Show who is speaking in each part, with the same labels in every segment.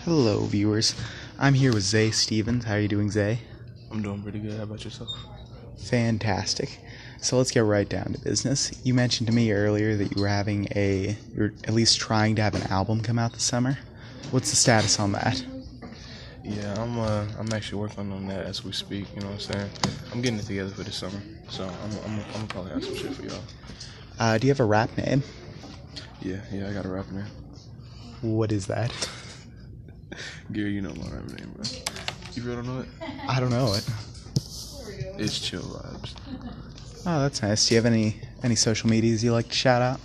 Speaker 1: Hello, viewers. I'm here with Zay Stevens. How are you doing, Zay?
Speaker 2: I'm doing pretty good. How about yourself?
Speaker 1: Fantastic. So let's get right down to business. You mentioned to me earlier that you're at least trying to have an album come out this summer. What's the status on that?
Speaker 2: Yeah, I'm actually working on that as we speak. You know what I'm saying? I'm getting it together for this summer, so I'm gonna probably have some shit for y'all.
Speaker 1: Do you have a rap name?
Speaker 2: Yeah, I got a rap name.
Speaker 1: What is that?
Speaker 2: Gary, you know my rap name, bro. You really don't know it?
Speaker 1: I don't know it.
Speaker 2: It's Chill Vibes.
Speaker 1: Oh, that's nice. Do you have any social medias you like to shout out?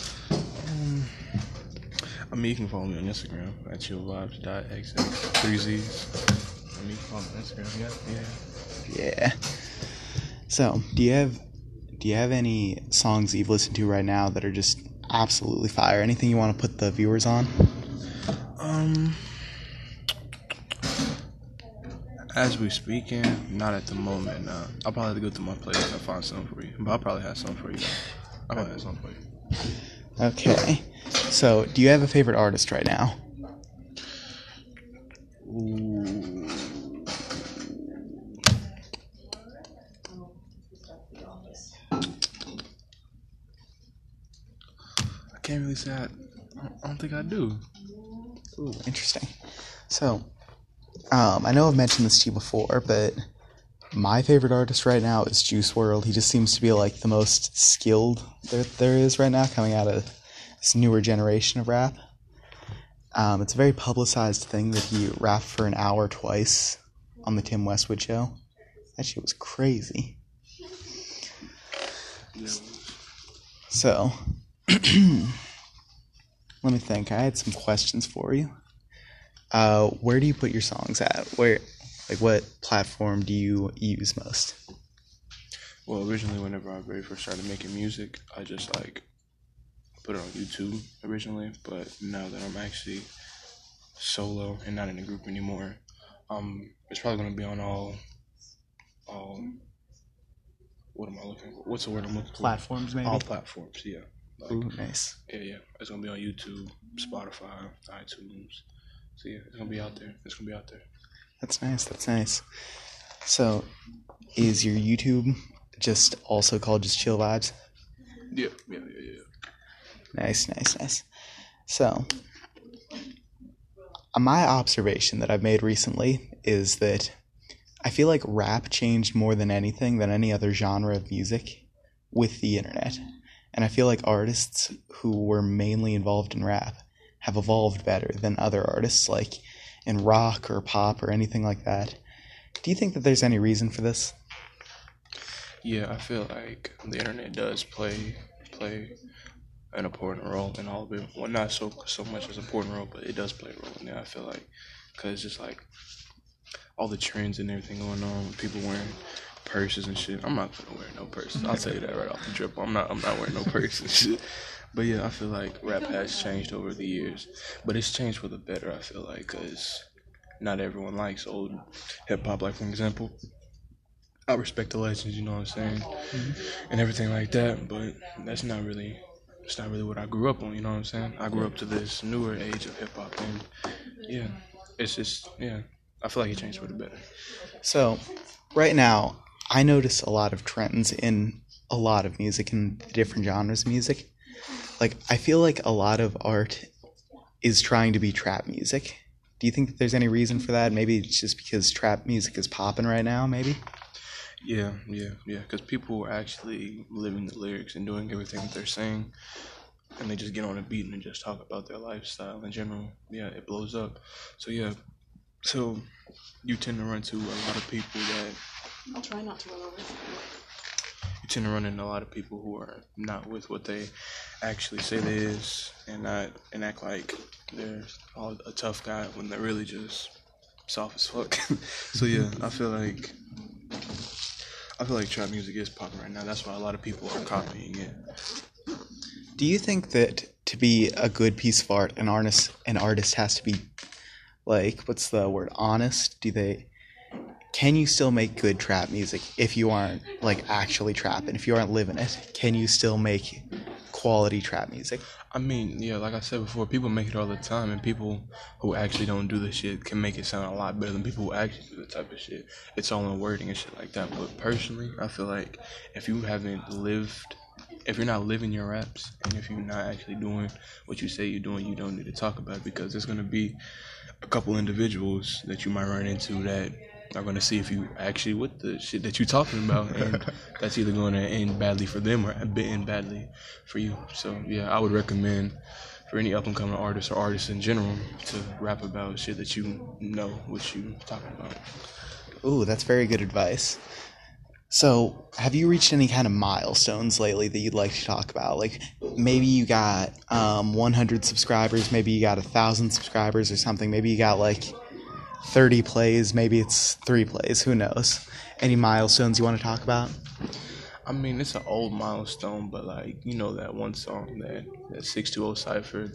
Speaker 2: I mean, you can follow me on Instagram at chillvibes.xx, 3Zs. I mean, you can follow me on Instagram,
Speaker 1: Yeah. So, do you have any songs that you've listened to right now that are just absolutely fire? Anything you want to put the viewers on?
Speaker 2: As we speaking, not at the moment. I'll probably have to go through my playlist and find something for you. But I'll probably have something for you. I'll probably have something for you.
Speaker 1: Okay. So, do you have a favorite artist right now?
Speaker 2: Ooh. I can't really say I don't think I do.
Speaker 1: Ooh, interesting. So, I know I've mentioned this to you before, but my favorite artist right now is Juice WRLD. He just seems to be like the most skilled there is right now, coming out of this newer generation of rap. It's a very publicized thing that he rapped for an hour twice on the Tim Westwood show. That shit was crazy.
Speaker 2: Yeah.
Speaker 1: So, let me think. I had some questions for you. Where do you put your songs at? What platform do you use most?
Speaker 2: Well, originally, whenever I very first started making music, I just put it on YouTube originally. But now that I'm actually solo and not in a group anymore, it's probably gonna be on all. What am I looking for? What's the word I'm looking for?
Speaker 1: Platforms, maybe?
Speaker 2: All platforms, yeah.
Speaker 1: Ooh, nice.
Speaker 2: Yeah. It's gonna be on YouTube, Spotify, iTunes. So yeah, it's gonna be out there.
Speaker 1: That's nice. So, is your YouTube just also called just Chill Vibes?
Speaker 2: Yeah.
Speaker 1: Nice. So, my observation that I've made recently is that I feel like rap changed more than anything than any other genre of music with the internet. And I feel like artists who were mainly involved in rap have evolved better than other artists like in rock or pop or anything like that. Do you think that there's any reason for this?
Speaker 2: Yeah, I feel like the internet does play an important role in all of it. Well, not so much as an important role, but it does play a role in there. I feel like, cause just like all the trends and everything going on, people wearing purses and shit. I'm not gonna wear no purses. I'll tell you that right off the drip. I'm not wearing no purses and shit. But yeah, I feel like rap has changed over the years, but it's changed for the better. I feel like, cause not everyone likes old hip hop. Like for example, I respect the legends, you know what I'm saying, and everything like that. But it's not really what I grew up on. You know what I'm saying? I grew up to this newer age of hip hop, and yeah, it's just I feel like it changed for the better.
Speaker 1: So, right now, I notice a lot of trends in a lot of music and different genres of music. Like, I feel like a lot of art is trying to be trap music. Do you think that there's any reason for that? Maybe it's just because trap music is popping right now, maybe?
Speaker 2: Yeah. Because people are actually living the lyrics and doing everything that they're saying, and they just get on a beat and just talk about their lifestyle in general. Yeah, it blows up. So yeah, so you tend to run to a lot of people that.
Speaker 3: I'll try not to run over.
Speaker 2: You tend to run into a lot of people who are not with what they actually say they is, and act like they're all a tough guy when they're really just soft as fuck. So yeah, I feel like trap music is popping right now. That's why a lot of people are copying it.
Speaker 1: Do you think that to be a good piece of art, an artist has to be, like, what's the word, honest? Can you still make good trap music if you aren't, like, actually trapping? If you aren't living it, can you still make quality trap music?
Speaker 2: I mean, yeah, like I said before, people make it all the time, and people who actually don't do the shit can make it sound a lot better than people who actually do the type of shit. It's all in wording and shit like that. But personally, I feel like if you're not living your raps, and if you're not actually doing what you say you're doing, you don't need to talk about it, because there's gonna be a couple individuals that you might run into that are going to see if you actually with the shit that you're talking about, and that's either going to end badly for them or end badly for you. So yeah, I would recommend for any up and coming artists or artists in general to rap about shit that you know what you talking about.
Speaker 1: Ooh, that's very good advice. So, have you reached any kind of milestones lately that you'd like to talk about? Like, maybe you got 100 subscribers, maybe you got 1,000 subscribers or something. Maybe you got like 30 plays, maybe it's 3 plays, who knows? Any milestones you want to talk about?
Speaker 2: I mean, it's an old milestone, but like, you know, that one song, that 620 Cypher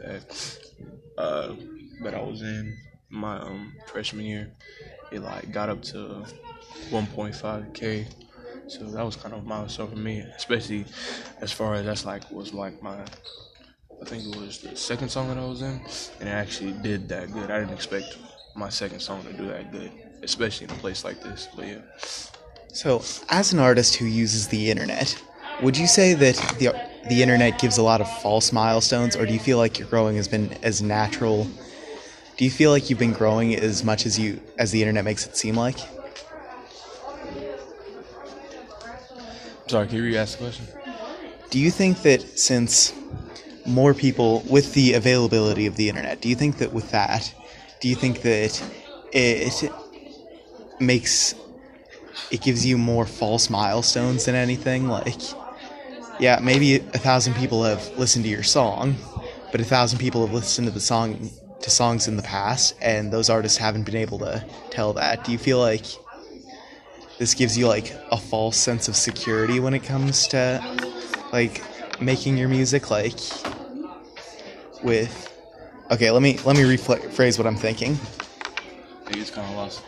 Speaker 2: that I was in my freshman year, it like got up to 1.5K. So that was kind of a milestone for me, especially as far as was my, I think it was the second song that I was in, and it actually did that good. I didn't expect my second song to do that good, especially in a place like this, but yeah.
Speaker 1: So, as an artist who uses the internet, would you say that the internet gives a lot of false milestones, or do you feel like your growing has been as natural? Do you feel like you've been growing as much as the internet makes it seem like?
Speaker 2: Sorry, can you re-ask the question?
Speaker 1: Do you think that since more people, with the availability of the internet, do you think that it gives you more false milestones than anything? Like, yeah, maybe 1,000 people have listened to your song, but 1,000 people have listened to songs in the past, and those artists haven't been able to tell that. Do you feel like this gives you like a false sense of security when it comes to like making your music? Like, okay, let me rephrase what I'm thinking.
Speaker 2: I think it's kind of lost.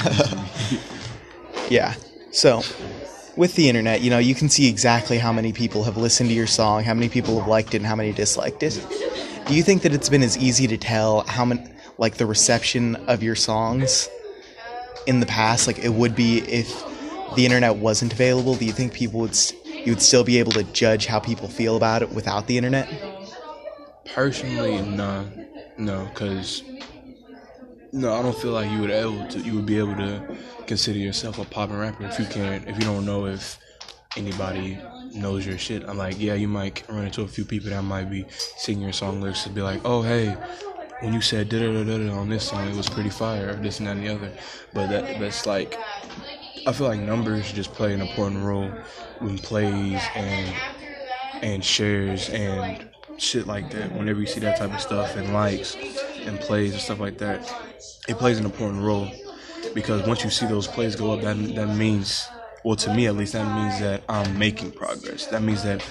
Speaker 1: Yeah. So, with the internet, you know, you can see exactly how many people have listened to your song, how many people have liked it, and how many disliked it. Do you think that it's been as easy to tell how many, like, the reception of your songs in the past, like it would be if the internet wasn't available? Do you think you would still be able to judge how people feel about it without the internet?
Speaker 2: Personally, no, because I don't feel like you would be able to consider yourself a poppin' rapper if you don't know if anybody knows your shit. I'm like, yeah, you might run into a few people that might be singing your song lyrics and be like, oh, hey, when you said da-da-da-da-da on this song, it was pretty fire, this and that and the other. But that's like, I feel like numbers just play an important role when plays and shares and shit like that. Whenever you see that type of stuff and likes and plays and stuff like that, it plays an important role, because once you see those plays go up, that means, well, to me at least, that means that I'm making progress. That means that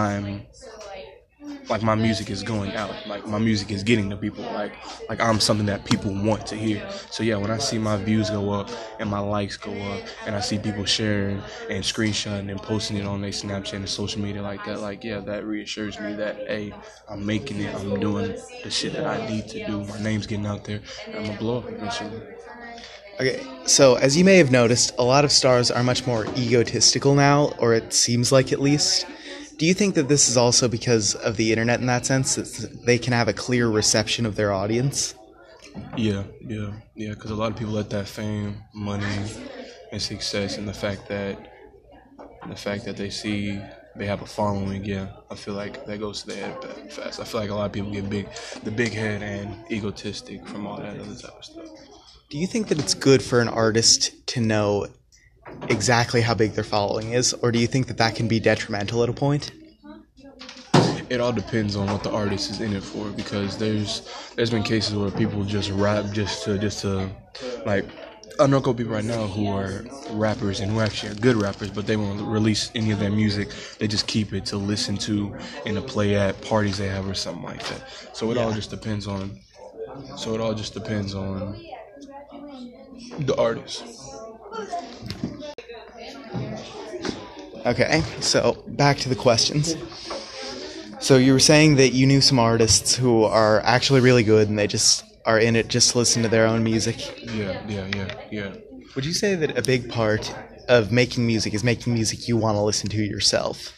Speaker 2: my music is going out, like my music is getting to people, like I'm something that people want to hear. So yeah, when I see my views go up and my likes go up, and I see people sharing and screenshotting and posting it on their Snapchat and social media like that, like, yeah, that reassures me that, hey, I'm making it, I'm doing the shit that I need to do, my name's getting out there, and I'm gonna blow up eventually.
Speaker 1: Okay, so as you may have noticed, a lot of stars are much more egotistical now, or it seems like at least. Do you think that this is also because of the internet in that sense, that they can have a clear reception of their audience?
Speaker 2: Yeah, because a lot of people let that fame, money, and success, and the fact that they see they have a following, yeah, I feel like that goes to their head fast. I feel like a lot of people get the big head and egotistic from all that other type of stuff.
Speaker 1: Do you think that it's good for an artist to know exactly how big their following is, or do you think that can be detrimental at a point?
Speaker 2: It all depends on what the artist is in it for, because there's been cases where people just rap just to like, I know a couple people right now who are rappers and who actually are good rappers, but they won't release any of their music. They just keep it to listen to and to play at parties they have or something like that. So it all just depends on the artist.
Speaker 1: Okay, so back to the questions. So you were saying that you knew some artists who are actually really good and they just are in it just to listen to their own music.
Speaker 2: Yeah.
Speaker 1: Would you say that a big part of making music is making music you want to listen to yourself?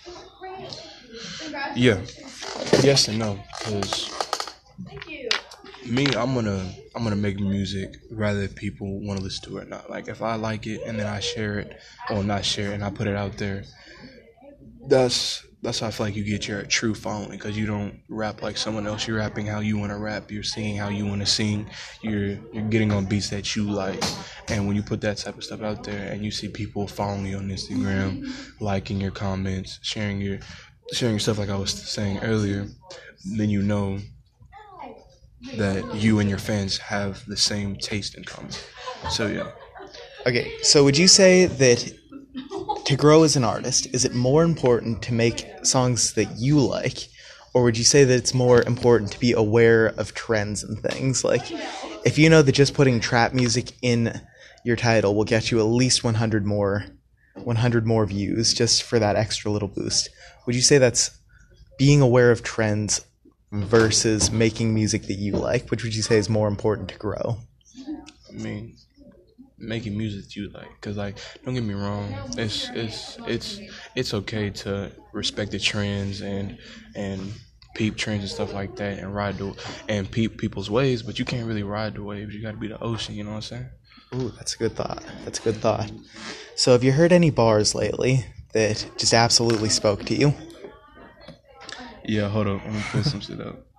Speaker 2: Yeah. Yes and no, because me, I'm gonna make music whether people want to listen to it or not. Like if I like it and then I share it, or not share it, and I put it out there, that's how I feel like you get your true following, because you don't rap like someone else. You're rapping how you want to rap. You're singing how you want to sing. You're getting on beats that you like. And when you put that type of stuff out there, and you see people following you on Instagram, liking your comments, sharing your stuff like I was saying earlier, then you know that you and your fans have the same taste in common. So yeah.
Speaker 1: Okay, so would you say that to grow as an artist, is it more important to make songs that you like, or would you say that it's more important to be aware of trends and things? Like, if you know that just putting trap music in your title will get you at least 100 more views just for that extra little boost, would you say that's being aware of trends versus making music that you like? Which would you say is more important to grow?
Speaker 2: I mean, making music that you like, because like, don't get me wrong, it's okay to respect the trends and peep trends and stuff like that, and and peep people's waves, but you can't really ride the waves. You got to be the ocean. You know what I'm saying?
Speaker 1: Ooh, that's a good thought. So have you heard any bars lately that just absolutely spoke to you?
Speaker 2: Yeah, hold up, I'm gonna pull some shit up.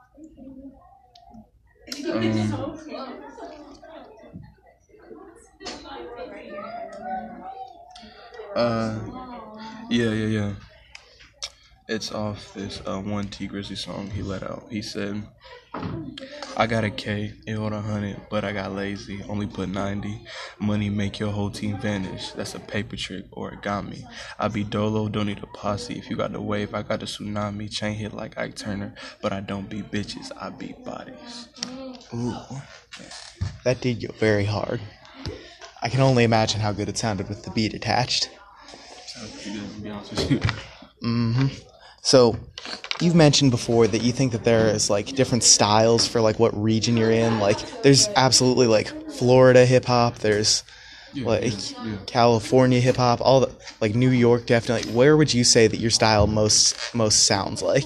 Speaker 2: Yeah. It's off this one T Grizzly song he let out. He said, "I got a K, it owed 100, but I got lazy. Only put 90. Money make your whole team vanish. That's a paper trick, origami. I be dolo, don't need a posse. If you got the wave, I got the tsunami. Chain hit like Ike Turner, but I don't beat bitches, I beat bodies."
Speaker 1: Ooh, that did go very hard. I can only imagine how good it sounded with the beat attached.
Speaker 2: Sounds pretty good, to be honest with you.
Speaker 1: Mm-hmm. So, you've mentioned before that you think that there is like different styles for like what region you're in. Like, there's absolutely like Florida hip hop. There's California hip hop. All the like New York definitely. Where would you say that your style most sounds like?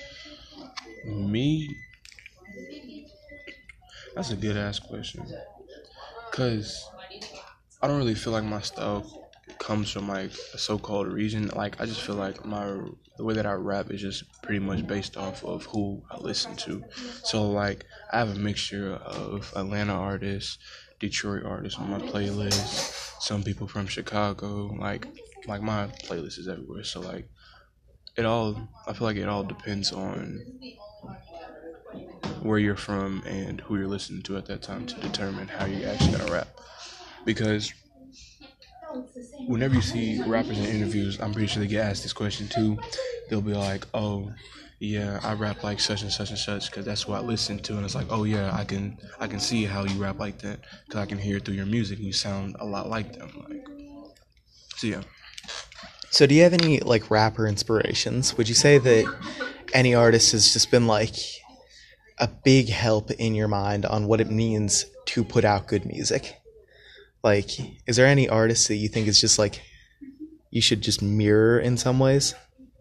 Speaker 2: Me? That's a good ass question. Cause I don't really feel like my style comes from like a so-called region. Like I just feel like the way that I rap is just pretty much based off of who I listen to. So like I have a mixture of Atlanta artists, Detroit artists on my playlist, some people from Chicago. Like my playlist is everywhere. So like I feel like it all depends on where you're from and who you're listening to at that time to determine how you're actually gonna rap. Because whenever you see rappers in interviews, I'm pretty sure they get asked this question too. They'll be like, "Oh, yeah, I rap like such and such and such because that's what I listen to." And it's like, "Oh yeah, I can see how you rap like that because I can hear it through your music and you sound a lot like them." Like, so yeah.
Speaker 1: So do you have any like rapper inspirations? Would you say that any artist has just been like a big help in your mind on what it means to put out good music? Like, is there any artist that you think is just like you should just mirror in some ways?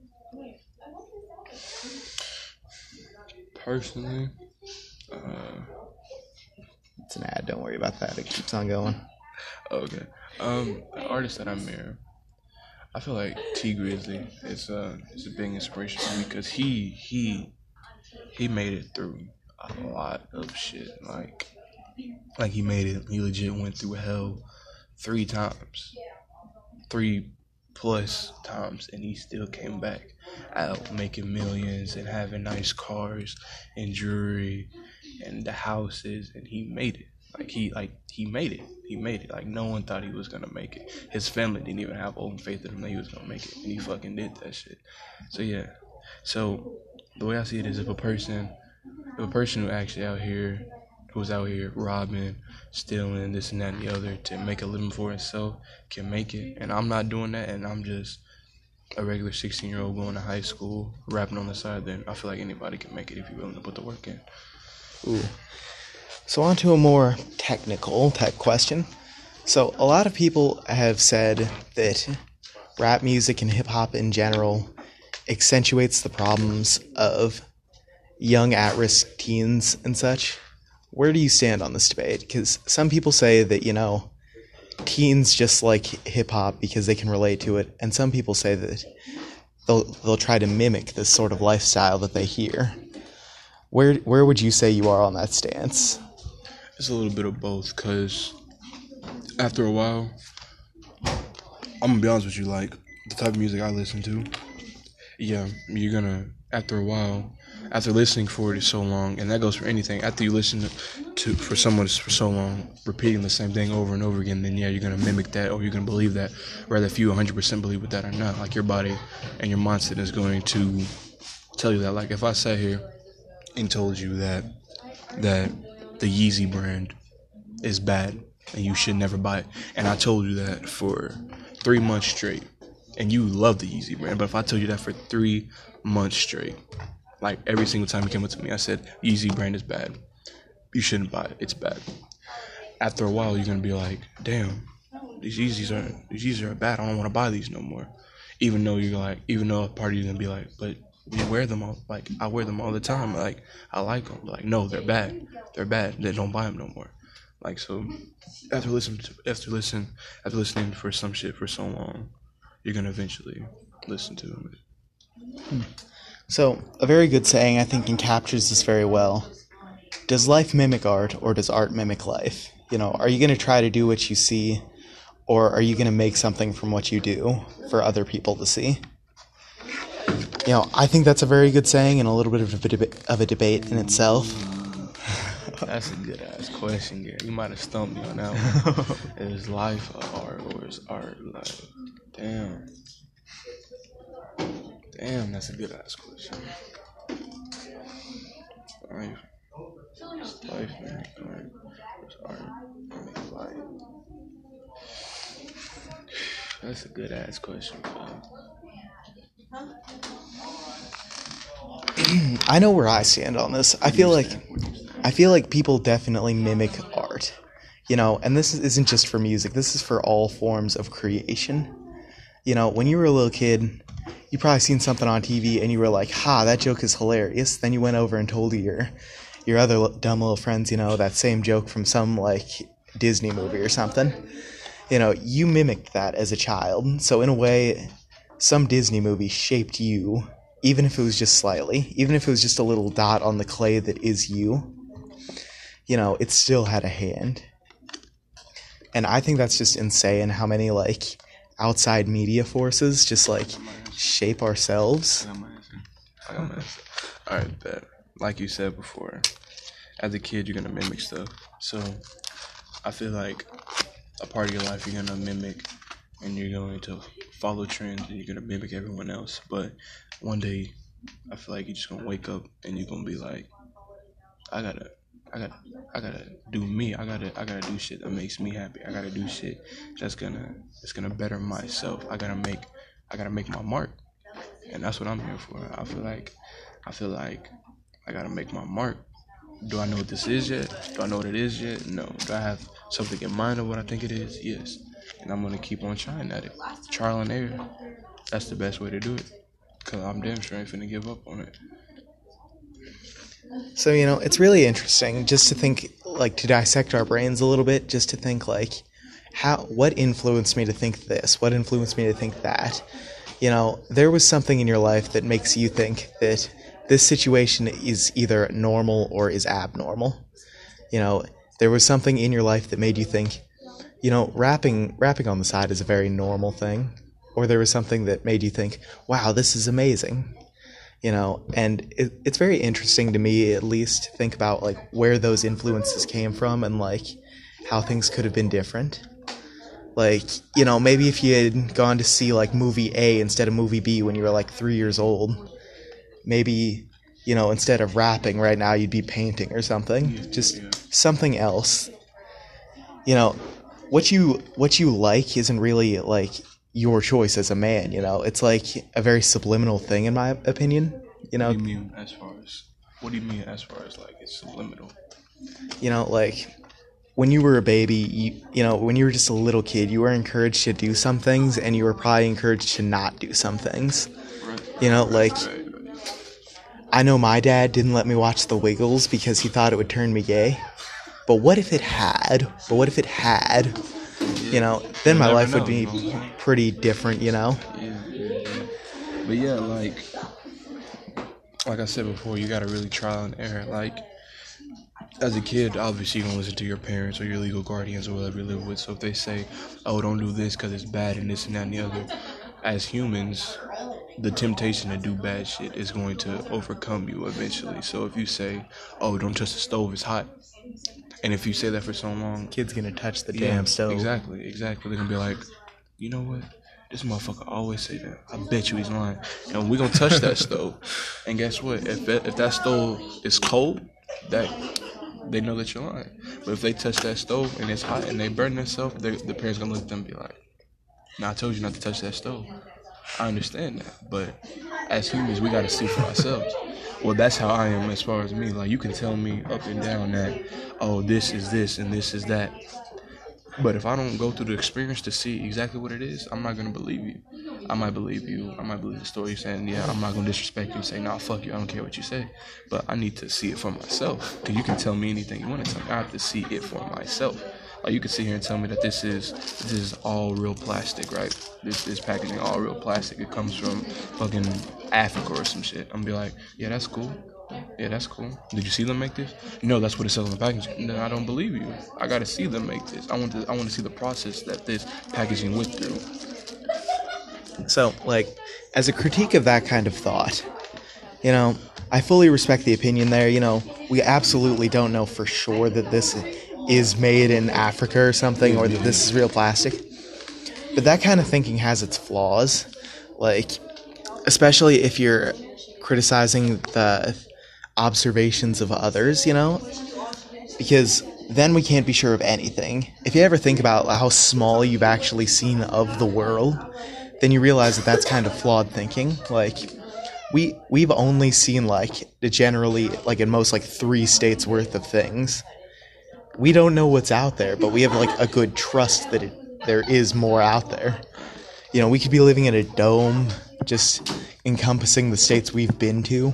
Speaker 2: Personally,
Speaker 1: it's an ad. Don't worry about that. It keeps on going.
Speaker 2: Okay. An artist that I mirror, I feel like T Grizzly is a big inspiration for me because he made it through a lot of shit. Like he made it. He legit went through hell 3 times, 3+ times, and he still came back out making millions and having nice cars and jewelry and the houses, and he made it. He made it. He made it. Like no one thought he was gonna make it. His family didn't even have open faith in him that he was gonna make it, and he fucking did that shit. So yeah. So the way I see it is if a person who actually who's out here robbing, stealing, this and that and the other to make a living for himself can make it, and I'm not doing that, and I'm just a regular 16-year-old going to high school, rapping on the side, then I feel like anybody can make it if you're willing to put the work in.
Speaker 1: Ooh. So on to a more technical tech question. So a lot of people have said that rap music and hip-hop in general accentuates the problems of young at-risk teens and such. Where do you stand on this debate? Because some people say that, teens just like hip-hop because they can relate to it, and some people say that they'll try to mimic this sort of lifestyle that they hear. Where would you say you are on that stance?
Speaker 2: It's a little bit of both, because after a while, I'm gonna be honest with you, like, the type of music I listen to, yeah, you're gonna, after a while, after listening for it so long, and that goes for anything, after you listen to for someone for so long, repeating the same thing over and over again, then yeah, you're gonna mimic that, or you're gonna believe that, whether if you 100% believe with that or not. Like, your body and your mindset is going to tell you that. Like, if I sat here and told you that the Yeezy brand is bad and you should never buy it, and I told you that for 3 months straight, and you love the Yeezy brand, but if I told you that for 3 months straight, like every single time you came up to me, I said, Yeezy brand is bad, you shouldn't buy it, it's bad. After a while, you're gonna be like, damn, these Yeezys are bad, I don't want to buy these no more. Even though a part of you gonna be like, but we wear them all, like, I wear them all the time, like, I like them, but like, no, they're bad, then don't buy them no more. Like, so after listening for some shit for so long, you're gonna eventually listen to it.
Speaker 1: So, a very good saying I think encaptures this very well. Does life mimic art, or does art mimic life? Are you going to try to do what you see, or are you going to make something from what you do for other people to see? I think that's a very good saying and a little bit of a debate in itself.
Speaker 2: That's a good-ass question, Gary. You might have stumped me on that one. Is life art, or is art like, damn. Damn, that's a good-ass question. Life, man. Art, life. That's a good-ass question, man.
Speaker 1: I know where I stand on this. I feel like people definitely mimic art. And this isn't just for music. This is for all forms of creation. When you were a little kid, you probably seen something on TV and you were like, ha, that joke is hilarious. Then you went over and told your other dumb little friends, that same joke from some, like, Disney movie or something. You mimicked that as a child. So in a way, some Disney movie shaped you, even if it was just slightly, even if it was just a little dot on the clay that is you. It still had a hand. And I think that's just insane how many, like, outside media forces just, like, shape ourselves.
Speaker 2: I got my answer. Alright, bet. Like you said before, as a kid, you're going to mimic stuff. So, I feel like a part of your life you're going to mimic, and you're going to follow trends, and you're going to mimic everyone else. But one day, I feel like you're just going to wake up, and you're going to be like, I gotta do me. I gotta do shit that makes me happy. I gotta do shit that's gonna better myself. I gotta make my mark, and that's what I'm here for. I feel like I gotta make my mark. Do I know what this is yet? Do I know what it is yet? No. Do I have something in mind of what I think it is? Yes. And I'm gonna keep on trying at it. Trial and error. That's the best way to do it. Cause I'm damn sure I ain't finna give up on it.
Speaker 1: So, it's really interesting just to think, like, to dissect our brains a little bit, just to think, like, what influenced me to think this? What influenced me to think that? There was something in your life that makes you think that this situation is either normal or is abnormal. There was something in your life that made you think, rapping on the side is a very normal thing. Or there was something that made you think, wow, this is amazing. And it's very interesting to me, at least, to think about, like, where those influences came from and, like, how things could have been different. Like, maybe if you had gone to see, like, movie A instead of movie B when you were, like, 3 years old, maybe, instead of rapping right now, you'd be painting or something. Just something else. What you like isn't really, like, your choice as a man, you know? It's like a very subliminal thing, in my opinion, you know?
Speaker 2: What do you mean as far as? What do you mean as far as like it's subliminal?
Speaker 1: You know, like when you were a baby, you know, when you were just a little kid, you were encouraged to do some things, and you were probably encouraged to not do some things.
Speaker 2: Right.
Speaker 1: You know, like,
Speaker 2: Right.
Speaker 1: I know my dad didn't let me watch The Wiggles because he thought it would turn me gay. But what if it had? You know, then
Speaker 2: You'll
Speaker 1: my
Speaker 2: never
Speaker 1: life would
Speaker 2: know,
Speaker 1: be
Speaker 2: you know?
Speaker 1: pretty different, you know?
Speaker 2: Yeah. But yeah, like I said before, you gotta really trial and error. Like, as a kid, obviously you don't listen to your parents or your legal guardians or whatever you live with. So if they say, "Oh, don't do this because it's bad and this and that and the other," as humans, the temptation to do bad shit is going to overcome you eventually. So if you say, "Oh, don't touch the stove, it's hot," and if you say that for so long,
Speaker 1: Kid's gonna touch the
Speaker 2: yeah,
Speaker 1: damn stove.
Speaker 2: exactly. They're gonna be like, you know what? This motherfucker always say that. I bet you he's lying. And we're gonna touch that stove. And guess what? If that stove is cold, that they know that you're lying. But if they touch that stove and it's hot and they burn themselves, the parents gonna look at them and be like, "Nah, I told you not to touch that stove." I understand that, but as humans, we gotta see for ourselves. Well, that's how I am as far as me. Like, you can tell me up and down that, oh, this is this and this is that. But if I don't go through the experience to see exactly what it is, I'm not gonna believe you. I might believe you. I might believe the story you're saying. Yeah, I'm not gonna disrespect you and say, nah, fuck you. I don't care what you say. But I need to see it for myself. Because you can tell me anything you want to tell me. I have to see it for myself. Like, you can sit here and tell me that this is all real plastic, right? This packaging all real plastic. It comes from fucking Africa or some shit. I'm gonna be like, yeah, that's cool. Yeah, that's cool. Did you see them make this? No, that's what it says on the packaging. No, I don't believe you. I gotta see them make this. I want to see the process that this packaging went through.
Speaker 1: So, like, as a critique of that kind of thought, you know, I fully respect the opinion there. You know, we absolutely don't know for sure that this is made in Africa or something, or that this is real plastic. But that kind of thinking has its flaws. Like, especially if you're criticizing the observations of others, you know? Because then we can't be sure of anything. If you ever think about how small you've actually seen of the world, then you realize that that's kind of flawed thinking. Like, we've only seen, like, generally, like, in most, like, 3 states worth of things. We don't know what's out there, but we have, like, a good trust that there is more out there. You know, we could be living in a dome, just encompassing the states we've been to.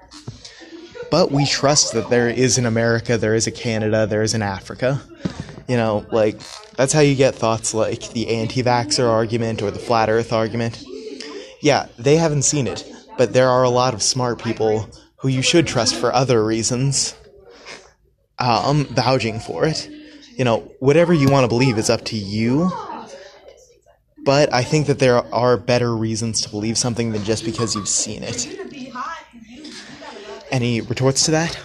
Speaker 1: But we trust that there is an America, there is a Canada, there is an Africa. You know, like, that's how you get thoughts like the anti-vaxxer argument or the flat earth argument. Yeah, they haven't seen it, but there are a lot of smart people who you should trust for other reasons, vouching for it. You know, whatever you want to believe is up to you, but I think that there are better reasons to believe something than just because you've seen it. Any retorts to that?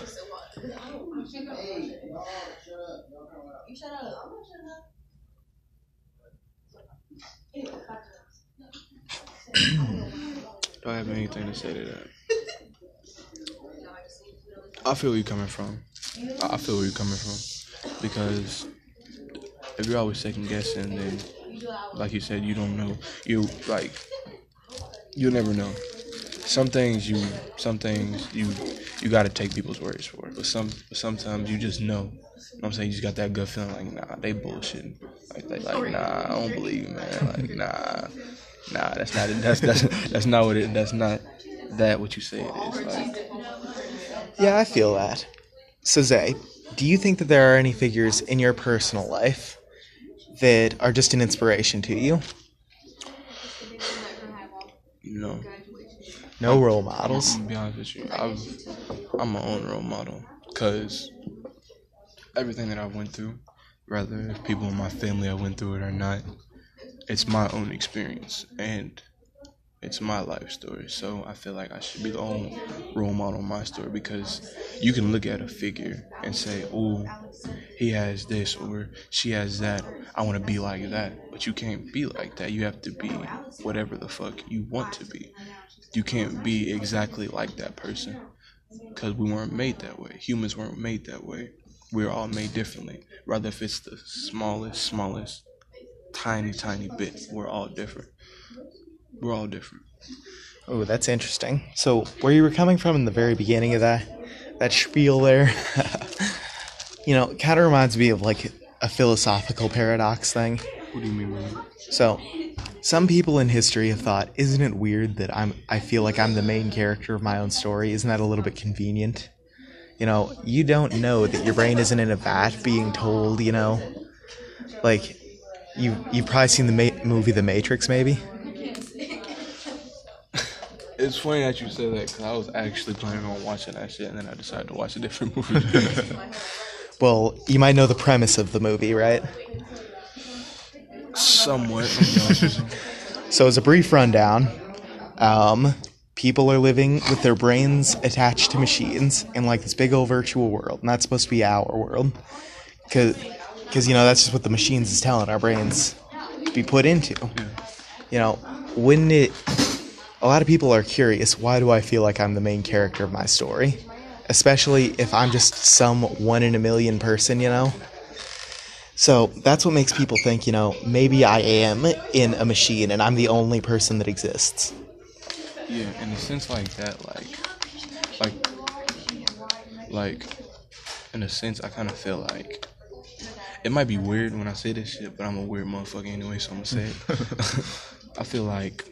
Speaker 2: Do I have anything to say to that? I feel where you're coming from. I feel where you're coming from. Because if you're always second guessing, then, like you said, you don't know. You'll never know. Some things you gotta take people's words for. But sometimes you just know. You know what I'm saying? You just got that gut feeling like, nah, they bullshitting. Like, nah, I don't believe you, man. Like, nah, that's not it. That's not what it. That's not that what you say it is. Like,
Speaker 1: Yeah, I feel that. So, Zay, do you think that there are any figures in your personal life that are just an inspiration to you?
Speaker 2: no.
Speaker 1: No role models?
Speaker 2: I'm gonna be honest with you. I'm my own role model. Cause everything that I went through, whether if people in my family I went through it or not, it's my own experience and it's my life story. So I feel like I should be the only role model in my story, because you can look at a figure and say, "Oh, he has this or she has that. I want to be like that." But you can't be like that. You have to be whatever the fuck you want to be. You can't be exactly like that person, because we weren't made that way. Humans weren't made that way. We're all made differently. Rather if it's the smallest tiny bit. We're all different. We're all different.
Speaker 1: Oh, that's interesting. So, where you were coming from in the very beginning of that spiel there, it kind of reminds me of like a philosophical paradox thing.
Speaker 2: What do you mean by that?
Speaker 1: So, some people in history have thought, isn't it weird that I feel like I'm the main character of my own story? Isn't that a little bit convenient? You don't know that your brain isn't in a vat being told, like, you've probably seen the movie The Matrix, maybe?
Speaker 2: It's funny that you said that, because I was actually planning on watching that shit, and then I decided to watch a different movie.
Speaker 1: Well, you might know the premise of the movie, right?
Speaker 2: Somewhat.
Speaker 1: So as a brief rundown, people are living with their brains attached to machines in like this big old virtual world, and that's supposed to be our world, because that's just what the machines is telling our brains to be put into. Wouldn't it? A lot of people are curious, why do I feel like I'm the main character of my story? Especially if I'm just some 1 in a million person, So that's what makes people think, maybe I am in a machine and I'm the only person that exists.
Speaker 2: Yeah, in a sense like that, like, in a sense, I kind of feel like, it might be weird when I say this shit, but I'm a weird motherfucker anyway, so I'm gonna say it. I feel like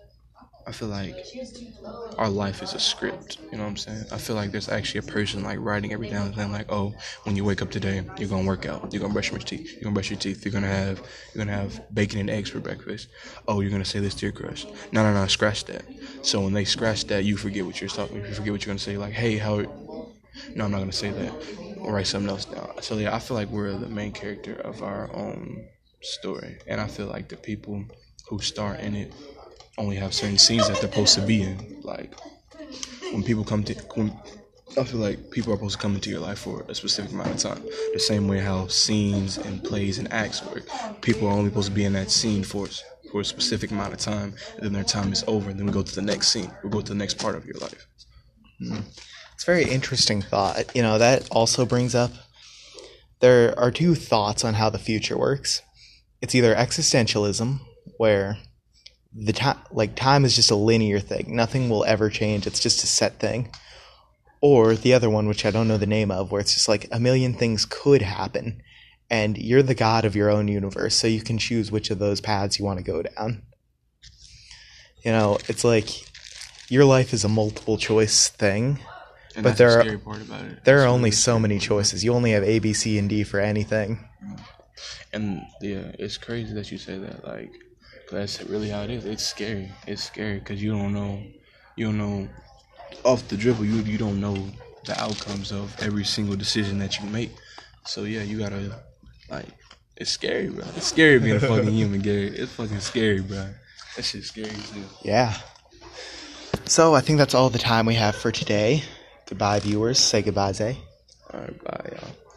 Speaker 2: our life is a script, you know what I'm saying? I feel like there's actually a person like writing every now and then, like, oh, when you wake up today, you're gonna work out, you're gonna brush your teeth, you're gonna have bacon and eggs for breakfast. Oh, you're gonna say this to your crush. No, scratch that. So when they scratch that, you forget what you're talking, you forget what you're gonna say, like, hey, how? No, I'm not gonna say that. I'll write something else down. So yeah, I feel like we're the main character of our own story, and I feel like the people who star in it only have certain scenes that they're supposed to be in. Like, I feel like people are supposed to come into your life for a specific amount of time. The same way how scenes and plays and acts work. People are only supposed to be in that scene for a specific amount of time, and then their time is over, and then we go to the next scene. We go to the next part of your life.
Speaker 1: It's a very interesting thought. That also brings up, there are two thoughts on how the future works. It's either existentialism, where time is just a linear thing. Nothing will ever change. It's just a set thing. Or the other one, which I don't know the name of, where it's just like a million things could happen, and you're the god of your own universe, so you can choose which of those paths you want to go down. It's like your life is a multiple choice thing,
Speaker 2: And
Speaker 1: but
Speaker 2: that's the scary part about it.
Speaker 1: there are only so many choices. You only have A, B, C, and D for anything.
Speaker 2: And yeah, it's crazy that you say that. Like, that's really how it is. It's scary. It's scary because you don't know off the dribble. You don't know the outcomes of every single decision that you make. So yeah, you gotta, like, it's scary, bro. It's scary being a fucking human, Gary. It's fucking scary, bro. That shit's scary too.
Speaker 1: Yeah. So I think that's all the time we have for today. Goodbye, viewers. Say goodbye, Zay.
Speaker 2: All right, bye, y'all.